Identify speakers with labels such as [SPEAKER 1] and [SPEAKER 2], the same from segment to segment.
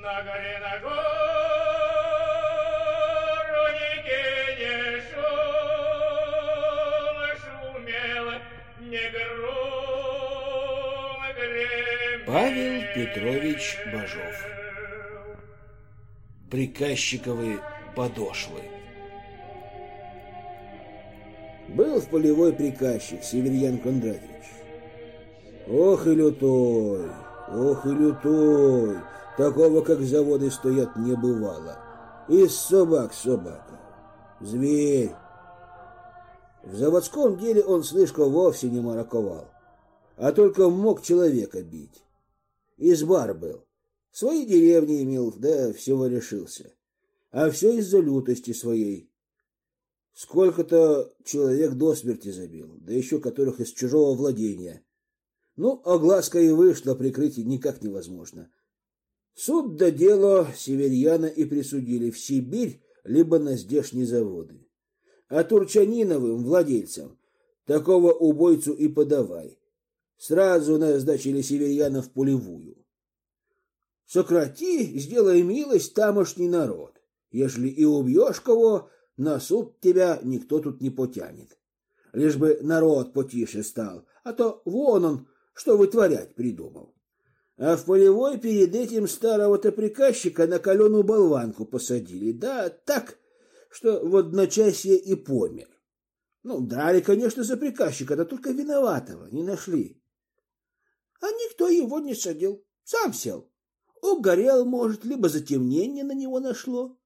[SPEAKER 1] На горе на гору не шумел, не гром гремел.
[SPEAKER 2] Павел Петрович Бажов. Приказчиковы подошвы.
[SPEAKER 3] Был в полевой приказчик Северьян Кондратьевич. Ох и лютой, ох и лютой. Такого, как заводы стоят, не бывало. Из собак собака. Зверь. В заводском деле он, слышко, вовсе не мараковал, а только мог человека бить. Избар был. Свои деревни имел, да всего решился. А все из-за лютости своей. Сколько-то человек до смерти забил, да еще которых из чужого владения. Ну, огласка и вышла, прикрыть никак невозможно. Суд да дело Северьяна и присудили в Сибирь, либо на здешние заводы. А Турчаниновым владельцам такого убойцу и подавай. Сразу назначили Северьяна в полевую. Сократи, сделай милость, тамошний народ. Ежели и убьешь кого, на суд тебя никто тут не потянет. Лишь бы народ потише стал, а то вон он, что вытворять придумал. А в полевой перед этим старого-то приказчика на каленую болванку посадили. Да так, что в одночасье и помер. Ну, дали, конечно, за приказчика, да только виноватого не нашли. А никто его не садил, сам сел. Угорел, может, либо затемнение на него нашло.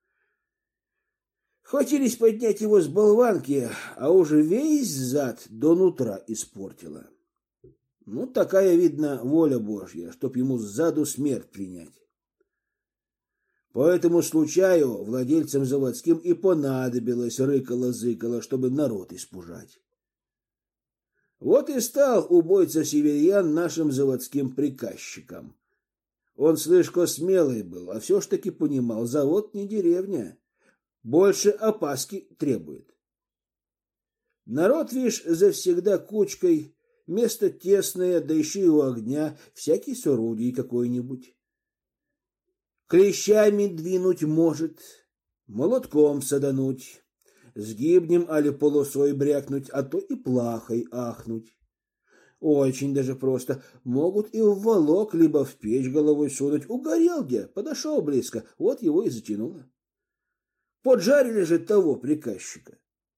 [SPEAKER 3] Хватились поднять его с болванки, а уже весь зад до нутра испортила. Ну, такая, видно, воля Божья, чтоб ему сзаду смерть принять. По этому случаю владельцам заводским и понадобилось рыкало-зыкало, чтобы народ испужать. Вот и стал убойца Северьян нашим заводским приказчиком. Он слишком смелый был, а все ж таки понимал, завод не деревня. Больше опаски требует. Народ, вишь, завсегда кучкой, место тесное, да еще и у огня, всякий с орудий какой-нибудь. Клещами двинуть может, молотком садануть, сгибнем али полосой брякнуть, а то и плахой ахнуть. Очень даже просто. Могут и в волок, либо в печь головой сунуть. Угорел где, подошел близко, вот его и затянуло. Поджарили же того приказчика.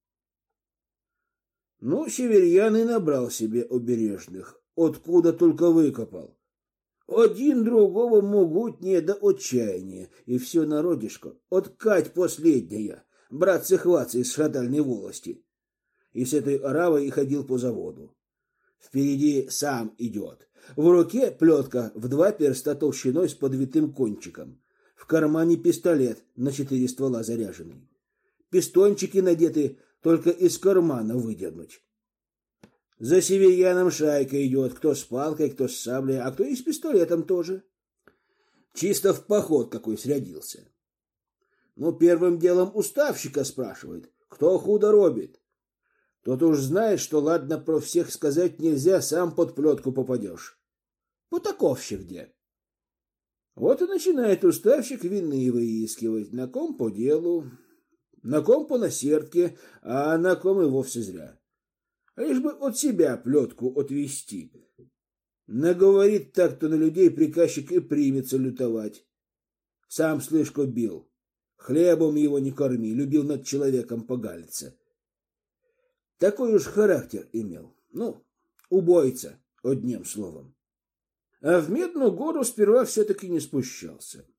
[SPEAKER 3] Ну, Северьян и набрал себе обережных, откуда только выкопал. Один другого могутнее до отчаяния, и все народишко, откать последняя, братцы-хватцы из шатальной волости. И с этой оравой и ходил по заводу. Впереди сам идет. В руке плетка в 2 перста толщиной с подвитым кончиком. В кармане пистолет на 4 ствола заряженный. Пистончики надеты, только из кармана выдернуть. За Северьяном шайка идет, кто с палкой, кто с саблей, а кто и с пистолетом тоже. Чисто в поход какой срядился. Ну, первым делом уставщика спрашивает, кто худо робит. Тот уж знает, что ладно про всех сказать нельзя, сам под плетку попадешь. Потаковщик где? Вот и начинает уставщик вины выискивать, на ком по делу, на ком по насердке, а на ком и вовсе зря. Лишь бы от себя плетку отвести. Наговорит так-то на людей приказчик и примется лютовать. Сам слышко бил. Хлебом его не корми, любил над человеком погалиться. Такой уж характер имел. Ну, убойца, одним словом. А в Медную гору сперва все-таки не спущался.